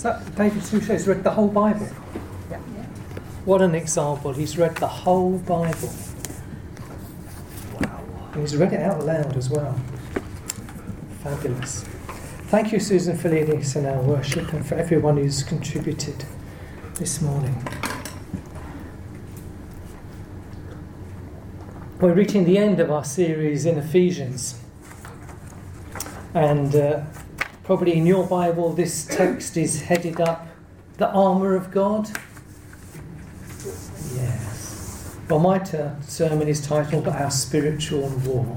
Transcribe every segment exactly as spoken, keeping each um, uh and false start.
Is that David Suchet? He's read the whole Bible. Yeah. What an example. He's read the whole Bible. Wow. And he's read it out loud as well. Fabulous. Thank you, Susan, for leading us in our worship and for everyone who's contributed this morning. We're reaching the end of our series in Ephesians. And uh, probably in your Bible, this text is headed up, the armour of God. Yes. Well, my ter- sermon is titled Our Spiritual War.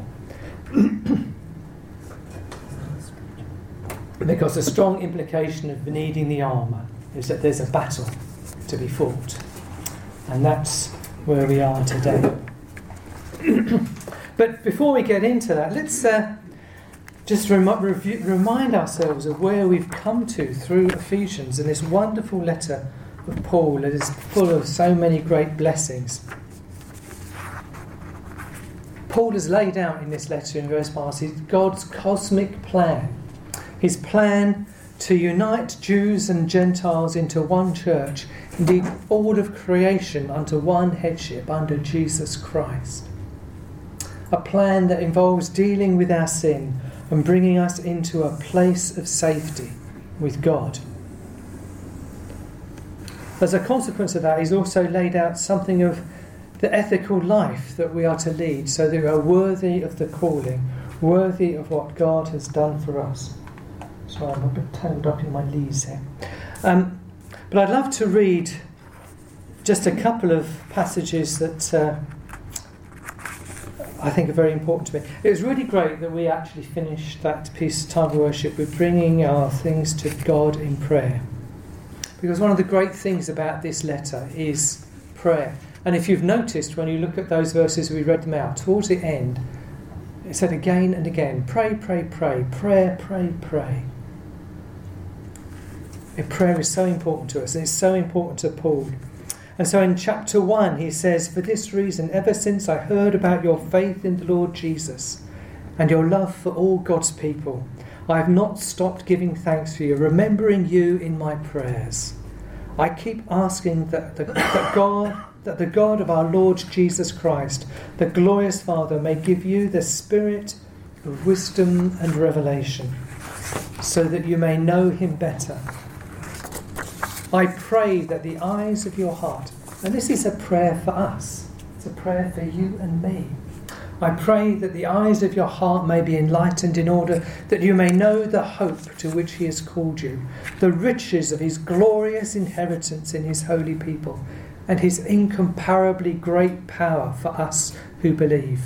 Because a strong implication of needing the armour is that there's a battle to be fought. And that's where we are today. But before we get into that, let's uh, just rem- review, remind ourselves of where we've come to through Ephesians and this wonderful letter of Paul that is full of so many great blessings. Paul has laid out in this letter in verse past God's cosmic plan. His plan to unite Jews and Gentiles into one church, indeed all of creation under one headship, under Jesus Christ. A plan that involves dealing with our sin and bringing us into a place of safety with God. As a consequence of that, he's also laid out something of the ethical life that we are to lead so that we are worthy of the calling, worthy of what God has done for us. Sorry, I'm a bit tangled up in my leaves here. Um, but I'd love to read just a couple of passages that uh, I think are very important to me. It was really great that we actually finished that piece of time of worship with bringing our things to God in prayer. Because one of the great things about this letter is prayer. And if you've noticed, when you look at those verses, we read them out, towards the end, it said again and again, pray, pray, pray, prayer, pray, pray. And prayer is so important to us, and it's so important to Paul. And so in chapter one, he says, for this reason, ever since I heard about your faith in the Lord Jesus and your love for all God's people, I have not stopped giving thanks for you, remembering you in my prayers. I keep asking that the, that God, that the God of our Lord Jesus Christ, the glorious Father, may give you the spirit of wisdom and revelation, so that you may know him better. I pray that the eyes of your heart, and this is a prayer for us, it's a prayer for you and me. I pray that the eyes of your heart may be enlightened in order that you may know the hope to which he has called you, the riches of his glorious inheritance in his holy people, and his incomparably great power for us who believe.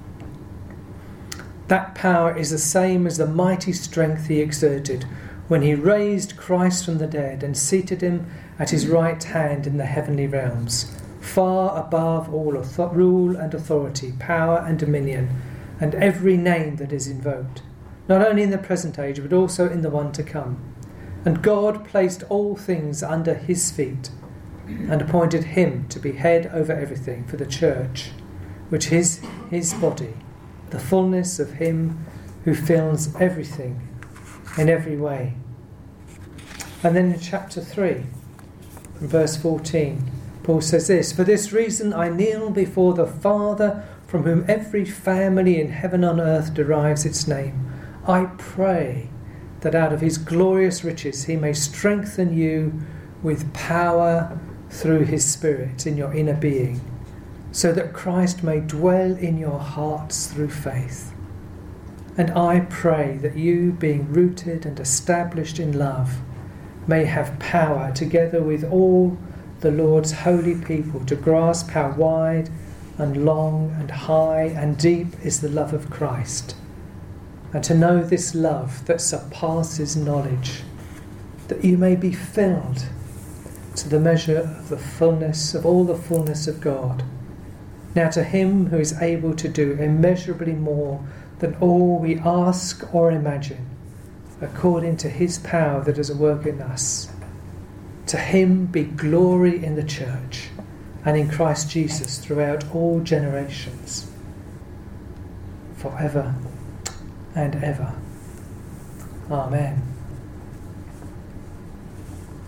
That power is the same as the mighty strength he exerted when he raised Christ from the dead and seated him at his right hand in the heavenly realms, far above all author- rule and authority, power and dominion, and every name that is invoked, not only in the present age, but also in the one to come. And God placed all things under his feet, and appointed him to be head over everything for the church, which is his body, the fullness of him who fills everything in every way. And then in chapter three, from verse fourteen, Paul says this, for this reason I kneel before the Father, from whom every family in heaven and earth derives its name. I pray that out of his glorious riches he may strengthen you with power through his Spirit in your inner being, so that Christ may dwell in your hearts through faith. And I pray that you, being rooted and established in love, may have power, together with all the Lord's holy people, to grasp how wide and long and high and deep is the love of Christ, and to know this love that surpasses knowledge, that you may be filled to the measure of the fullness of all the fullness of God. Now to him who is able to do immeasurably more than all we ask or imagine, according to his power that is at work in us, to him be glory in the church and in Christ Jesus throughout all generations, forever and ever. Amen.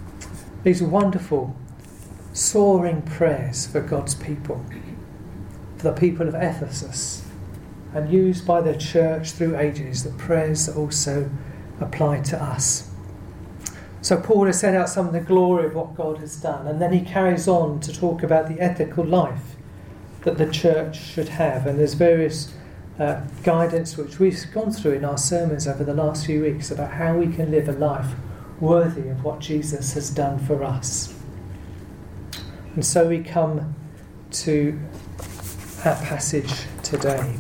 these wonderful, soaring prayers for God's people, for the people of Ephesus, and used by the church through ages, the prayers that also apply to us. So Paul has set out some of the glory of what God has done, and then he carries on to talk about the ethical life that the church should have. And there's various uh, guidance which we've gone through in our sermons over the last few weeks about how we can live a life worthy of what Jesus has done for us. And so we come to our passage today.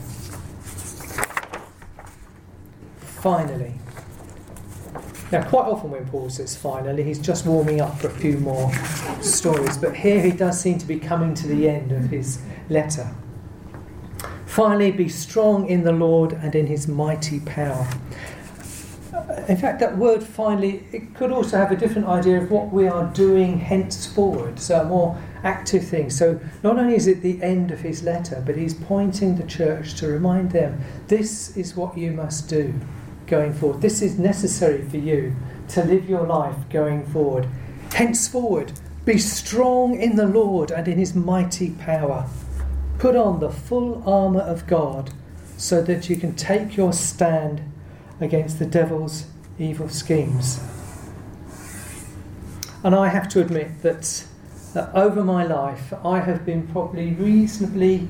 Finally. Now, quite often when Paul says finally, he's just warming up for a few more stories, but here he does seem to be coming to the end of his letter. Finally, be strong in the Lord and in his mighty power. In fact, that word finally, it could also have a different idea of what we are doing henceforward, so a more active thing. So not only is it the end of his letter, but he's pointing the church to remind them, this is what you must do going forward. This is necessary for you to live your life going forward. Henceforward, be strong in the Lord and in his mighty power. Put on the full armour of God so that you can take your stand against the devil's evil schemes. And I have to admit that, that over my life I have been probably reasonably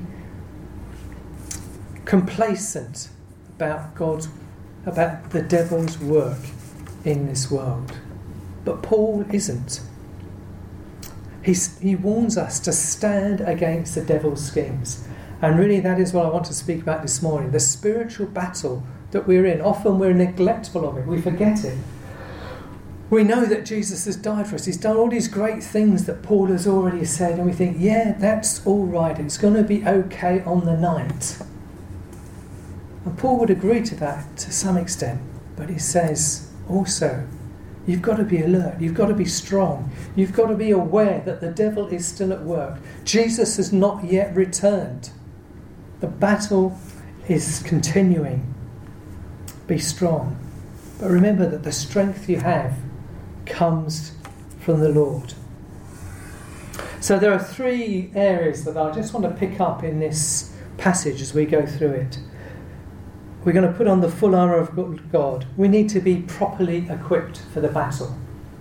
complacent about God's about the devil's work in this world. But Paul isn't. He's, he warns us to stand against the devil's schemes. And really that is what I want to speak about this morning. The spiritual battle that we're in. Often we're neglectful of it. We forget it. We know that Jesus has died for us. He's done all these great things that Paul has already said. And we think, yeah, that's all right. It's going to be okay on the night. And Paul would agree to that to some extent, but he says also, you've got to be alert, you've got to be strong, you've got to be aware that the devil is still at work. Jesus has not yet returned. The battle is continuing. Be strong. But remember that the strength you have comes from the Lord. So there are three areas that I just want to pick up in this passage as we go through it. We're going to put on the full armour of God. We need to be properly equipped for the battle.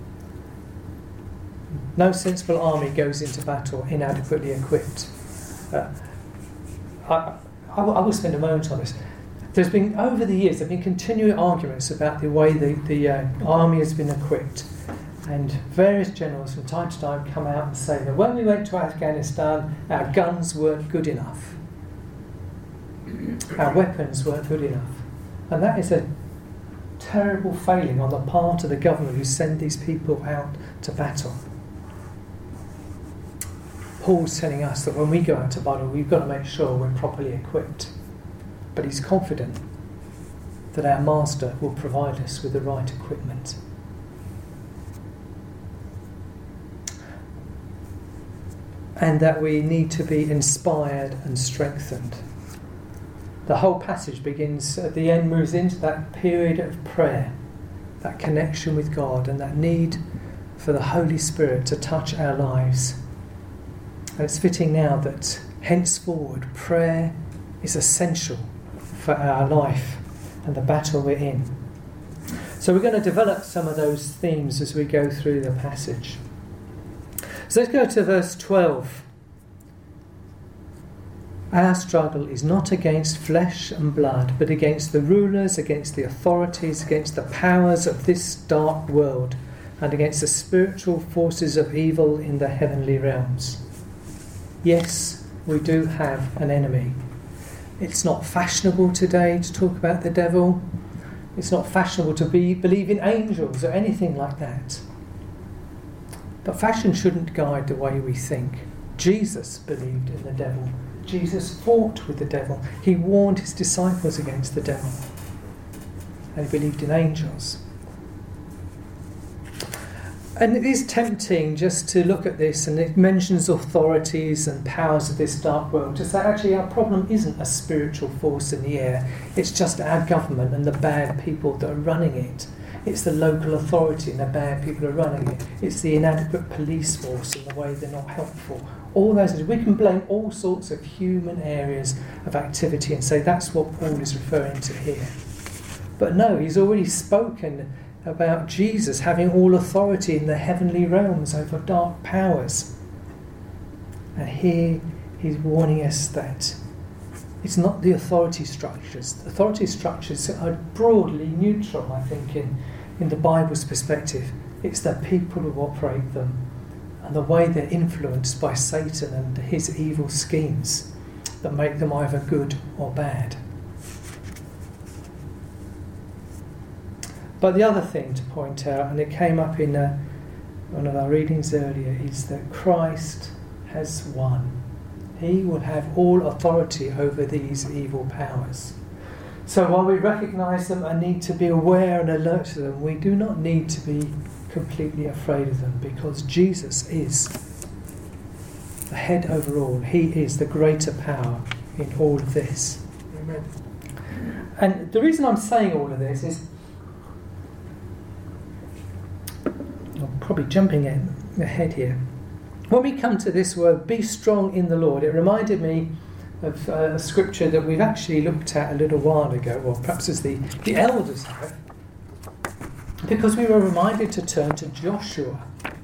No sensible army goes into battle inadequately equipped. Uh, I, I, I will spend a moment on this. There's been, over the years, there have been continuing arguments about the way the, the uh, army has been equipped. And various generals from time to time come out and say that when we went to Afghanistan, our guns weren't good enough. Our weapons weren't good enough. And that is a terrible failing on the part of the government who send these people out to battle. Paul's telling us that when we go out to battle, we've got to make sure we're properly equipped. But he's confident that our master will provide us with the right equipment. And that we need to be inspired and strengthened. The whole passage begins at the end, moves into that period of prayer, that connection with God and that need for the Holy Spirit to touch our lives. And it's fitting now that henceforward prayer is essential for our life and the battle we're in. So we're going to develop some of those themes as we go through the passage. So let's go to verse twelve. Our struggle is not against flesh and blood, but against the rulers, against the authorities, against the powers of this dark world, and against the spiritual forces of evil in the heavenly realms. Yes, we do have an enemy. It's not fashionable today to talk about the devil. It's not fashionable to be believe in angels or anything like that. But fashion shouldn't guide the way we think. Jesus believed in the devil. Jesus fought with the devil. He warned his disciples against the devil. And he believed in angels. And it is tempting just to look at this, and it mentions authorities and powers of this dark world, to say actually our problem isn't a spiritual force in the air, it's just our government and the bad people that are running it. It's the local authority and the bad people are running it. It's the inadequate police force and the way they're not helpful. All those things. We can blame all sorts of human areas of activity and say that's what Paul is referring to here. But no, he's already spoken about Jesus having all authority in the heavenly realms over dark powers. And here he's warning us that it's not the authority structures. Authority structures are broadly neutral, I think, in, in the Bible's perspective. It's the people who operate them and the way they're influenced by Satan and his evil schemes that make them either good or bad. But the other thing to point out, and it came up in uh, one of our readings earlier, is that Christ has won. He will have all authority over these evil powers. So while we recognise them and need to be aware and alert to them, we do not need to be completely afraid of them, because Jesus is the head over all. He is the greater power in all of this. Amen. And the reason I'm saying all of this is, I'm probably jumping in ahead here. When we come to this word, be strong in the Lord, it reminded me of uh, a scripture that we've actually looked at a little while ago, or perhaps as the, the elders have, because we were reminded to turn to Joshua.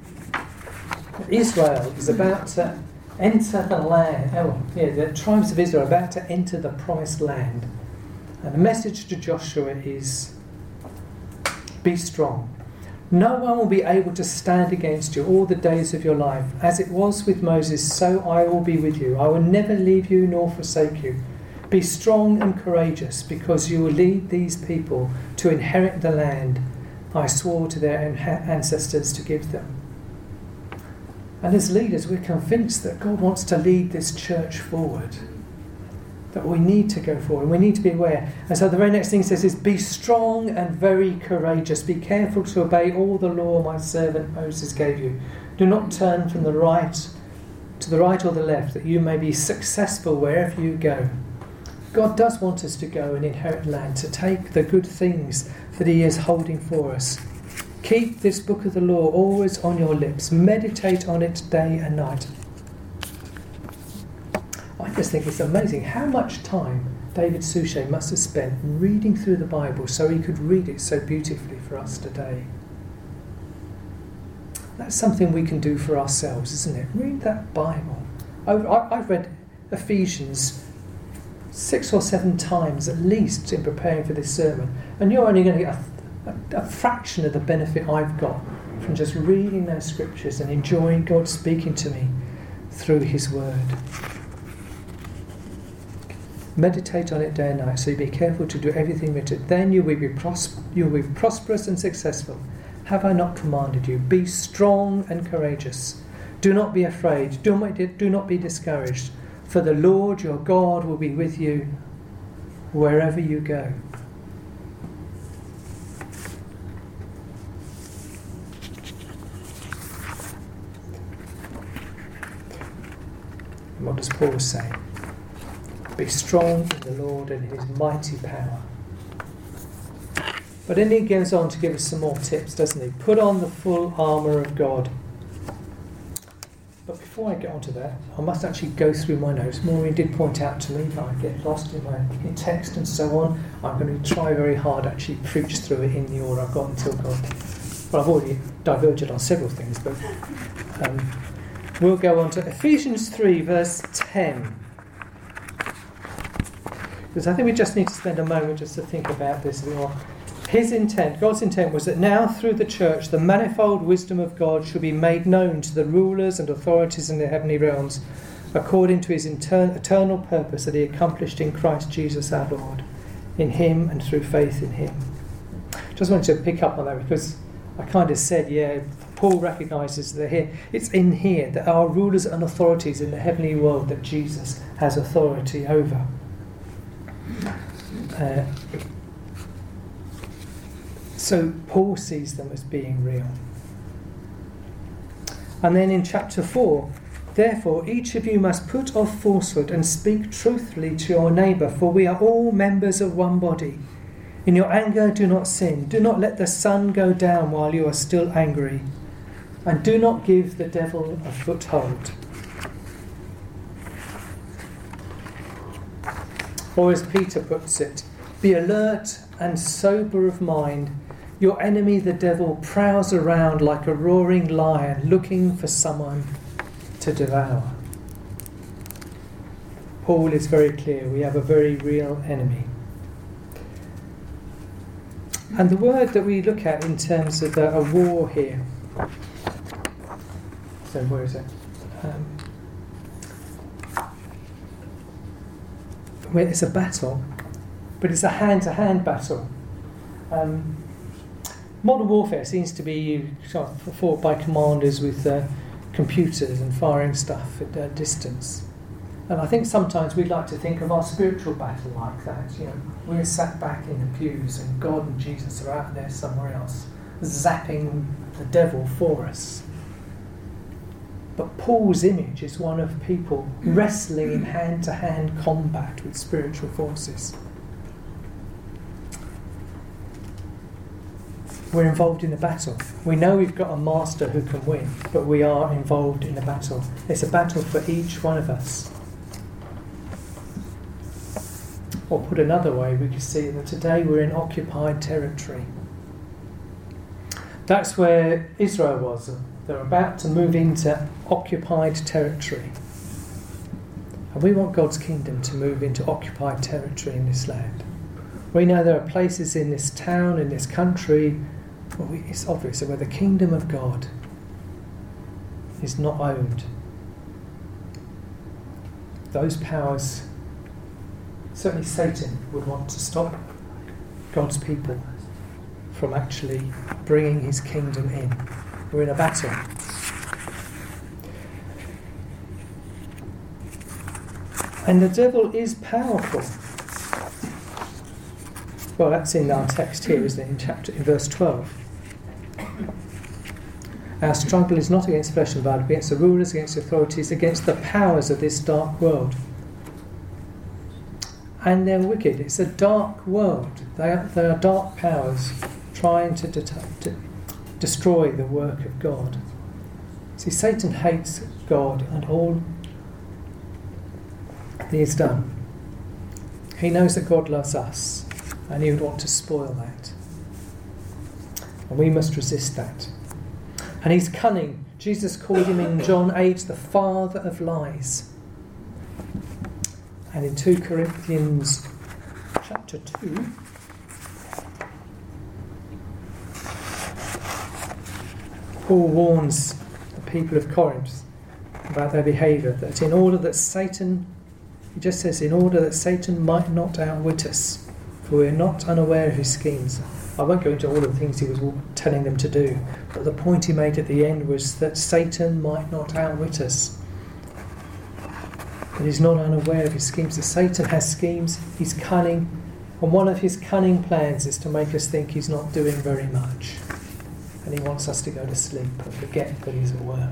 Israel is about to enter the land, oh, yeah, the tribes of Israel are about to enter the promised land. And the message to Joshua is, be strong. No one will be able to stand against you all the days of your life. As it was with Moses, so I will be with you. I will never leave you nor forsake you. Be strong and courageous, because you will lead these people to inherit the land I swore to their ancestors to give them. And as leaders, we're convinced that God wants to lead this church forward. That we need to go forward, we need to be aware. And so the very next thing it says is, be strong and very courageous. Be careful to obey all the law my servant Moses gave you. Do not turn from the right to the right or the left, that you may be successful wherever you go. God does want us to go and inherit land, to take the good things that he is holding for us. Keep this book of the law always on your lips. Meditate on it day and night. I just think it's amazing how much time David Suchet must have spent reading through the Bible so he could read it so beautifully for us today. That's something we can do for ourselves, isn't it? Read that Bible. I've read Ephesians six or seven times at least in preparing for this sermon, and you're only going to get a, a, a fraction of the benefit I've got from just reading those scriptures and enjoying God speaking to me through his word. Meditate on it day and night, so you be careful to do everything written. Then you will be pros- you will be prosperous and successful. Have I not commanded you? Be strong and courageous. Do not be afraid. Do not, do not be discouraged. For the Lord your God will be with you wherever you go. And what does Paul say? Be strong in the Lord and his mighty power. But then he goes on to give us some more tips, doesn't he? Put on the full armour of God. But before I get onto that, I must actually go through my notes. Maureen did point out to me that I get lost in my in text and so on. I'm going to try very hard to actually preach through it in the order I've got until God. Well, I've already diverged on several things, but um, we'll go on to Ephesians three, verse ten. Because I think we just need to spend a moment just to think about this a little more. His intent, God's intent, was that now through the church the manifold wisdom of God should be made known to the rulers and authorities in the heavenly realms, according to his inter- eternal purpose that he accomplished in Christ Jesus our Lord, in him and through faith in him. Just wanted to pick up on that, because I kind of said, yeah, Paul recognises that here, it's in here that our rulers and authorities in the heavenly world that Jesus has authority over. Uh, so Paul sees them as being real. And then in chapter four, therefore each of you must put off falsehood and speak truthfully to your neighbour, for we are all members of one body. In your anger, do not sin. Do not let the sun go down while you are still angry. And do not give the devil a foothold. Or as Peter puts it, be alert and sober of mind. Your enemy, the devil, prowls around like a roaring lion looking for someone to devour. Paul is very clear. We have a very real enemy. And the word that we look at in terms of a, a war here. So where is it? Um, well, it's a battle, but it's a hand-to-hand battle. Um, modern warfare seems to be sort of fought by commanders with uh, computers and firing stuff at a distance. And I think sometimes we'd like to think of our spiritual battle like that. You know, we're sat back in the pews and God and Jesus are out there somewhere else, zapping the devil for us. But Paul's image is one of people wrestling in hand-to-hand combat with spiritual forces. We're involved in the battle. We know we've got a master who can win, but we are involved in the battle. It's a battle for each one of us. Or put another way, we can see that today we're in occupied territory. That's where Israel was. They're about to move into occupied territory. And we want God's kingdom to move into occupied territory in this land. We know there are places in this town, in this country, where it's obvious where the kingdom of God is not owned. Those powers, certainly Satan would want to stop God's people from actually bringing his kingdom in. We're in a battle. And the devil is powerful. Well, that's in our text here, isn't it? In chapter, in verse twelve. Our struggle is not against flesh and blood, but against the rulers, against the authorities, against the powers of this dark world. And they're wicked. It's a dark world. They are, they are dark powers trying to, det- to destroy the work of God. See, Satan hates God and all that he has done. He knows that God loves us, and he would want to spoil that. And we must resist that. And he's cunning. Jesus called him in John eight the father of lies. And in two Corinthians chapter two, Paul warns the people of Corinth about their behaviour, that in order that Satan, he just says, in order that Satan might not outwit us, for we are not unaware of his schemes. I won't go into all of the things he was telling them to do, but the point he made at the end was that Satan might not outwit us. That he's not unaware of his schemes. That Satan has schemes, he's cunning, and one of his cunning plans is to make us think he's not doing very much. And he wants us to go to sleep and forget that he's at work.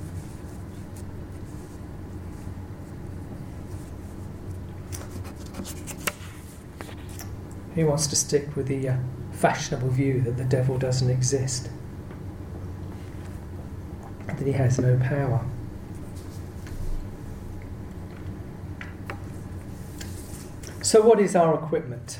He wants to stick with the uh, fashionable view that the devil doesn't exist, that he has no power. So what is our equipment?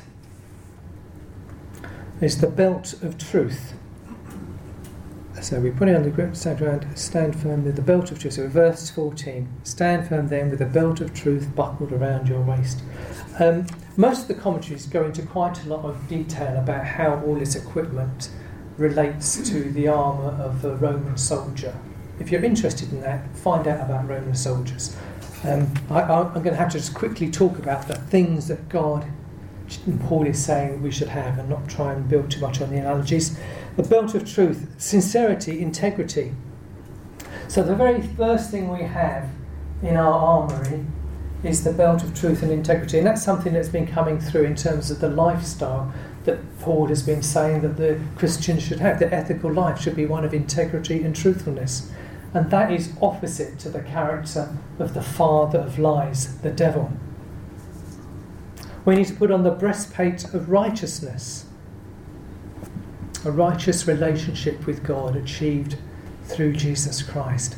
It's the belt of truth. So we put it on the grip, stand around, stand firm with the belt of truth. So verse fourteen, stand firm then with the belt of truth buckled around your waist. Um, most of the commentaries go into quite a lot of detail about how all this equipment relates to the armour of a Roman soldier. If you're interested in that, find out about Roman soldiers. Um, I, I'm going to have to just quickly talk about the things that God and Paul is saying we should have, and not try and build too much on the analogies. The belt of truth, sincerity, integrity. So the very first thing we have in our armoury is the belt of truth and integrity, and that's something that's been coming through in terms of the lifestyle that Paul has been saying that the Christians should have. The ethical life should be one of integrity and truthfulness, and that is opposite to the character of the father of lies, the devil. We need to put on the breastplate of righteousness, a righteous relationship with God achieved through Jesus Christ.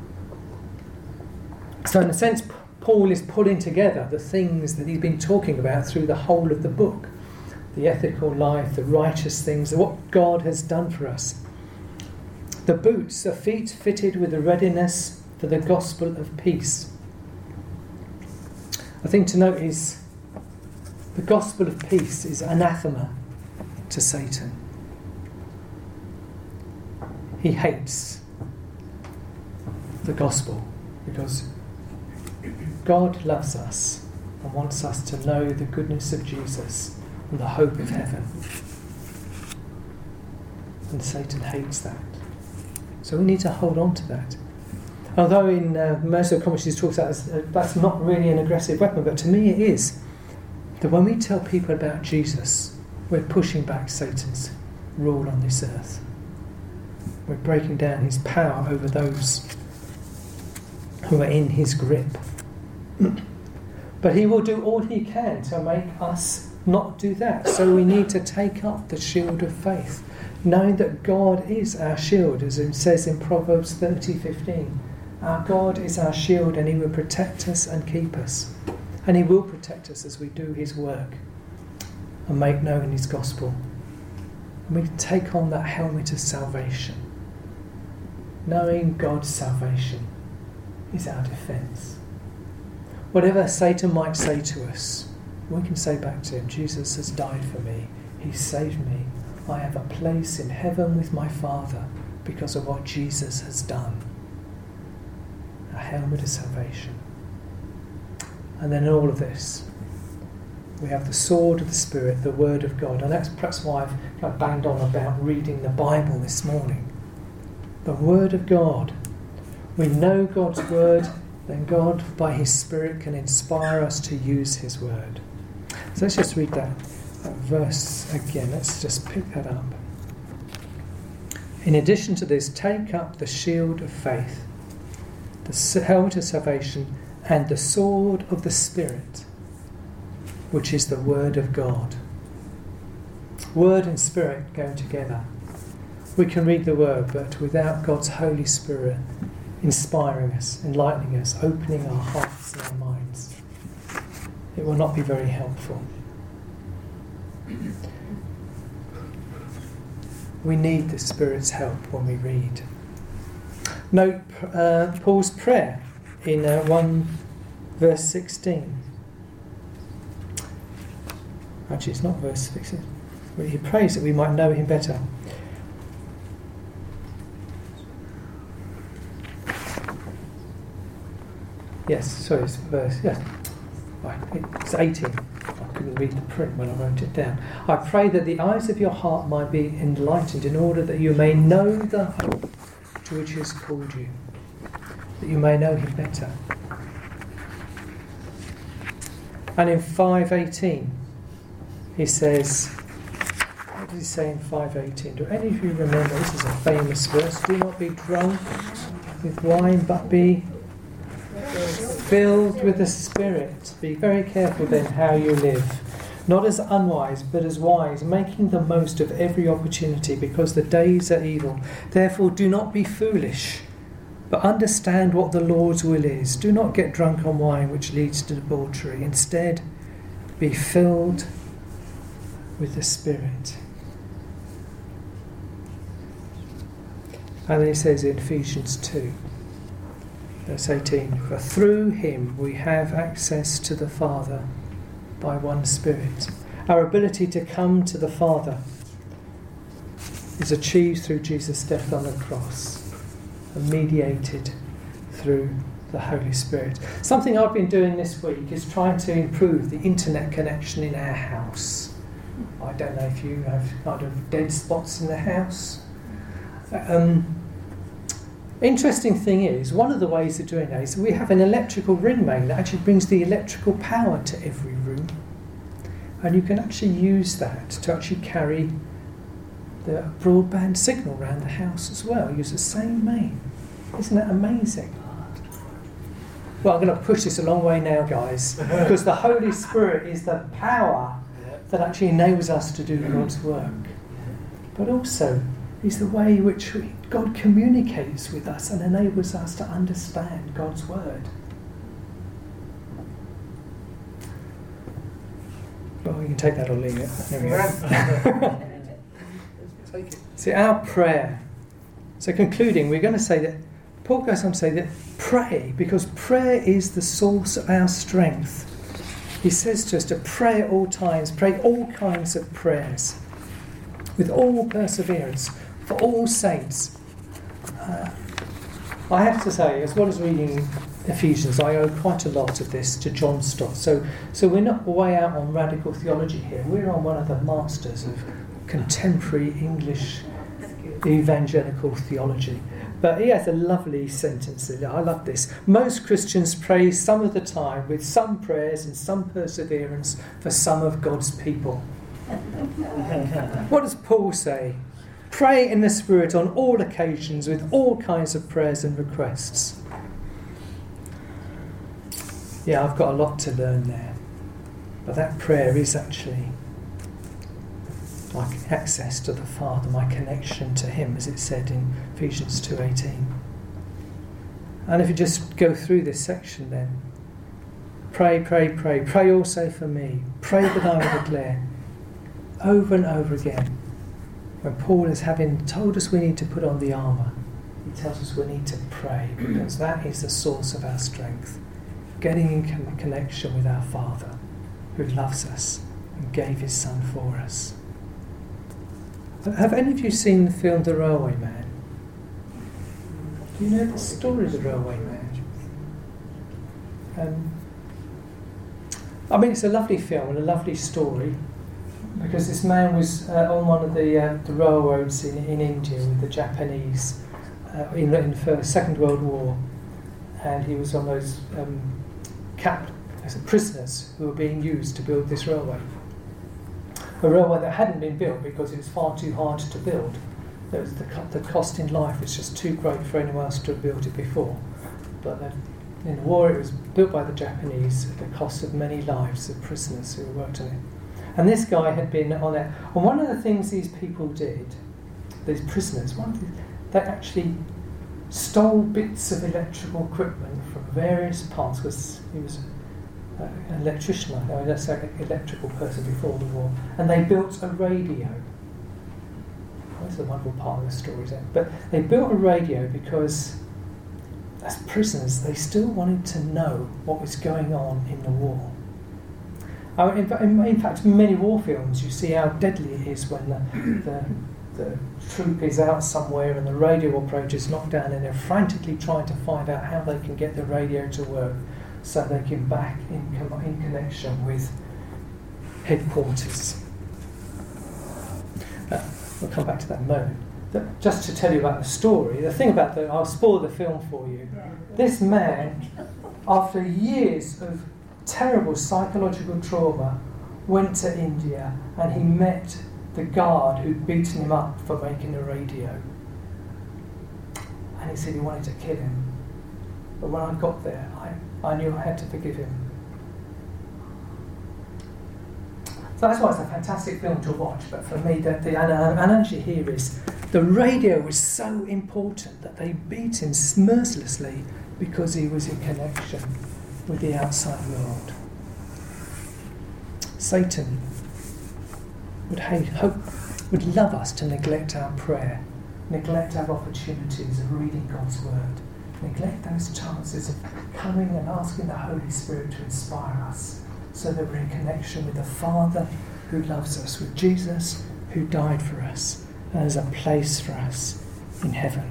So in a sense, Paul is pulling together the things that he's been talking about through the whole of the book. The ethical life, the righteous things, what God has done for us. The boots are feet fitted with a readiness for the gospel of peace. The thing to note is the gospel of peace is anathema to Satan. He hates the gospel because God loves us and wants us to know the goodness of Jesus and the hope of heaven. And Satan hates that. So we need to hold on to that. Although in uh, most of the commentaries talks about this, uh, that's not really an aggressive weapon, but to me it is. That when we tell people about Jesus, we're pushing back Satan's rule on this earth. We're breaking down his power over those who are in his grip. But he will do all he can to make us not do that. So we need to take up the shield of faith, knowing that God is our shield, as it says in Proverbs thirty fifteen. Our God is our shield, and he will protect us and keep us. And he will protect us as we do his work and make known his gospel. And we take on that helmet of salvation, knowing God's salvation is our defence. Whatever Satan might say to us, we can say back to him, Jesus has died for me. He saved me. I have a place in heaven with my Father because of what Jesus has done. A helmet of salvation. And then in all of this, we have the sword of the Spirit, the Word of God. And that's perhaps why I've kind of banged on about reading the Bible this morning. The Word of God. We know God's Word, then God, by his Spirit, can inspire us to use his Word. So let's just read that, that verse again. Let's just pick that up. In addition to this, take up the shield of faith, the helmet of salvation, and the sword of the Spirit, which is the Word of God. Word and Spirit go together. We can read the Word, but without God's Holy Spirit inspiring us, enlightening us, opening our hearts and our minds, it will not be very helpful. We need the Spirit's help when we read. Note uh, Paul's prayer in uh, one verse sixteen. Actually, it's not verse sixteen. He prays that we might know him better. Yes, sorry, it's verse, yes. Right, it's eighteen. I couldn't read the print when I wrote it down. I pray that the eyes of your heart might be enlightened in order that you may know the hope to which he has called you, that you may know him better. And in five eighteen, he says, what does he say in five eighteen? Do any of you remember? This is a famous verse. Do not be drunk with wine, but be filled with the Spirit. Be very careful then how you live, not as unwise, but as wise, making the most of every opportunity, because the days are evil. Therefore do not be foolish, but understand what the Lord's will is. Do not get drunk on wine, which leads to debauchery. Instead, be filled with the Spirit. And then he says in Ephesians two, verse eighteen, for through him we have access to the Father by one Spirit. Our ability to come to the Father is achieved through Jesus' death on the cross and mediated through the Holy Spirit. Something I've been doing this week is trying to improve the internet connection in our house. I don't know if you have kind of dead spots in the house. Um, Interesting thing is, one of the ways of doing that is we have an electrical ring main that actually brings the electrical power to every room. And you can actually use that to actually carry the broadband signal around the house as well. Use the same main. Isn't that amazing? Well, I'm going to push this a long way now, guys, because the Holy Spirit is the power that actually enables us to do God's work. But also, is the way in which God communicates with us and enables us to understand God's word. Well, you can take that or leave it. There we go. Take it. See, our prayer. So concluding, we're going to say that, Paul goes on to say that pray, because prayer is the source of our strength. He says to us to pray at all times, pray all kinds of prayers, with all perseverance, for all saints. Uh, I have to say, as well as reading Ephesians, I owe quite a lot of this to John Stott. So, so we're not way out on radical theology here. We're on one of the masters of contemporary English evangelical theology. But he has a lovely sentence. I love this. Most Christians pray some of the time with some prayers and some perseverance for some of God's people. What does Paul say? Pray in the Spirit on all occasions with all kinds of prayers and requests. Yeah, I've got a lot to learn there. But that prayer is actually like access to the Father, my connection to Him, as it said in Ephesians two eighteen. And if you just go through this section then, pray, pray, pray, pray also for me, pray that I will declare, over and over again. When Paul is having told us we need to put on the armour, he tells us we need to pray, because that is the source of our strength. Getting in con- connection with our Father, who loves us and gave His Son for us. Have any of you seen the film The Railway Man? Do you know the story of The Railway Man? Um, I mean, it's a lovely film and a lovely story, because this man was uh, on one of the, uh, the railroads in, in India with the Japanese uh, in, in the Second World War, and he was on those um, cap as prisoners who were being used to build this railway. A railway that hadn't been built because it was far too hard to build. There was the, co- the cost in life was just too great for anyone else to have built it before. But uh, in the war it was built by the Japanese at the cost of many lives of prisoners who worked on it. And this guy had been on it. And one of the things these people did, these prisoners, one of the, they actually stole bits of electrical equipment from various parts, because he was uh, an electrician, I know, let's say an electrical person before the war, and they built a radio. That's the wonderful part of the story, isn't it? But they built a radio because, as prisoners, they still wanted to know what was going on in the war. Uh, in, in, in fact, in many war films, you see how deadly it is when the, the, the troop is out somewhere and the radio operator is knocked down, and they're frantically trying to find out how they can get the radio to work so they can back in, in connection with headquarters. Uh, we'll come back to that in a moment. But just to tell you about the story, the thing about the, I'll spoil the film for you. This man, after years of terrible psychological trauma, went to India and he met the guard who'd beaten him up for making a radio. And he said he wanted to kill him. But when I got there, I, I knew I had to forgive him. So that's why it's a fantastic film to watch. But for me, the, the analogy here is the radio was so important that they beat him mercilessly because he was in connection with the outside world. Satan would hate, hope, would love us to neglect our prayer, neglect our opportunities of reading God's word, neglect those chances of coming and asking the Holy Spirit to inspire us, so that we're in connection with the Father who loves us, with Jesus who died for us, and there's a place for us in heaven.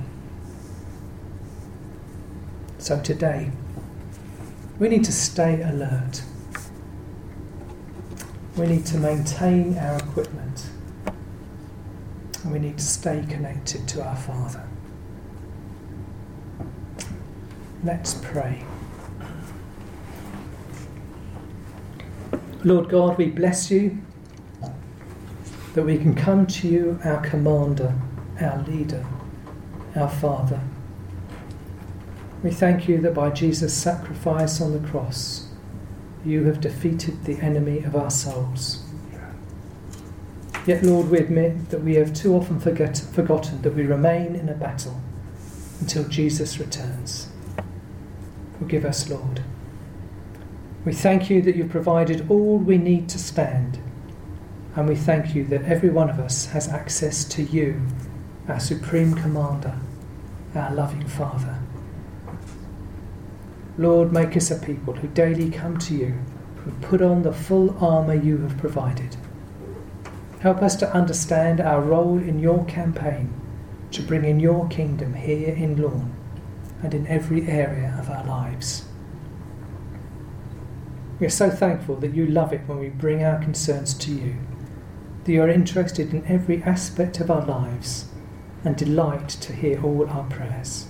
So today, we need to stay alert. We need to maintain our equipment. And we need to stay connected to our Father. Let's pray. Lord God, we bless you that we can come to you, our commander, our leader, our Father. We thank you that by Jesus' sacrifice on the cross, you have defeated the enemy of our souls. Yet, Lord, we admit that we have too often forget, forgotten that we remain in a battle until Jesus returns. Forgive us, Lord. We thank you that you've provided all we need to stand, and we thank you that every one of us has access to you, our Supreme Commander, our loving Father. Lord, make us a people who daily come to you and put on the full armour you have provided. Help us to understand our role in your campaign to bring in your kingdom here in Lawn and in every area of our lives. We are so thankful that you love it when we bring our concerns to you, that you are interested in every aspect of our lives and delight to hear all our prayers.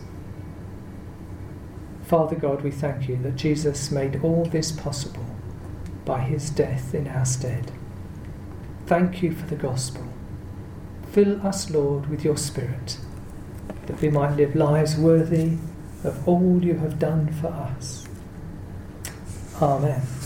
Father God, we thank you that Jesus made all this possible by his death in our stead. Thank you for the gospel. Fill us, Lord, with your Spirit, that we might live lives worthy of all you have done for us. Amen.